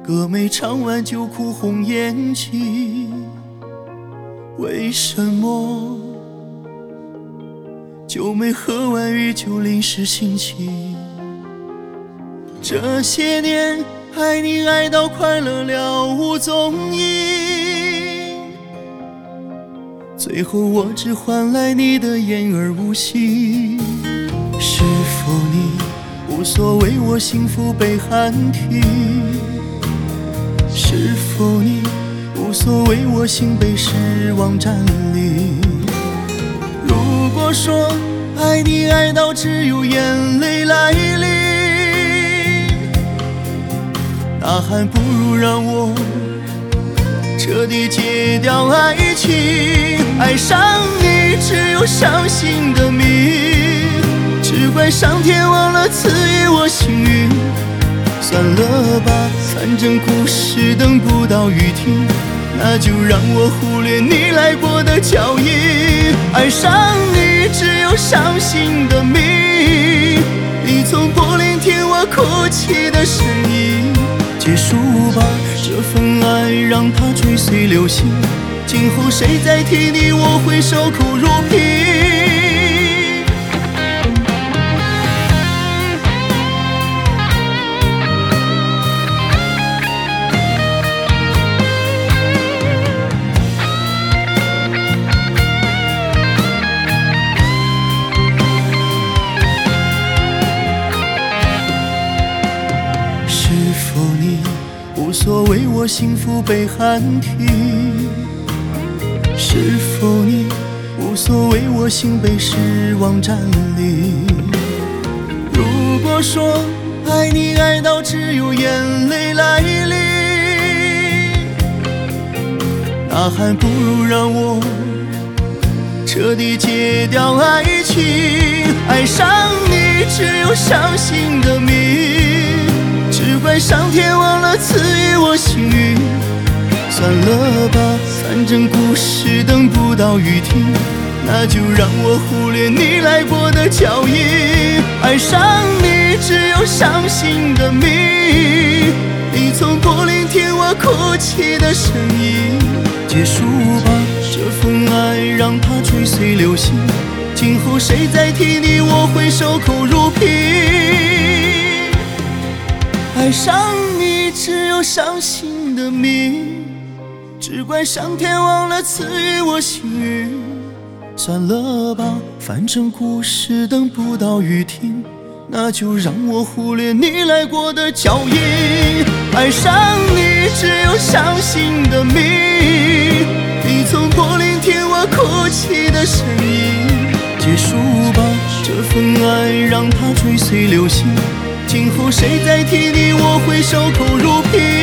歌没唱完就哭红眼睛，为什么酒没喝完雨就淋湿心情？这些年爱你爱到快乐了无踪影，最后我只换来你的言而无信。是否你无所谓我幸福被喊停？是否你无所谓我心被失望占领？如果说爱你爱到只有眼泪来淋，那还不如让我彻底戒掉爱情。爱上你只有伤心的命，只怪上天忘了赐予我幸运。算了吧，反正故事等不到雨停，那就让我忽略你来过的脚印。爱上你只有伤心的命，你从柏林听我哭泣的声音。结束吧，这份爱让它追随流星，今后谁再提你，我会守口如瓶。无所谓我幸福被喊停，是否你无所谓我心被失望占领？如果说爱你爱到只有眼泪来淋，那还不如让我彻底戒掉爱情。爱上你只有伤心的命，只怪上天忘了赐予我幸运。算了吧，反正故事等不到雨停，那就让我忽略你来过的脚印。爱上你只有伤心的命，你从柏林听我哭泣的声音。结束吧，这份爱让它追随流星，今后谁再提你，我会守口如瓶。爱上你只有伤心的命，只怪上天忘了赐予我幸运。算了吧，反正故事等不到雨停，那就让我忽略你来过的脚印。爱上你只有伤心的命，你从柏林听我哭泣的声音。结束吧，这份爱让它追随流星，今后谁再提你，我会守口如瓶。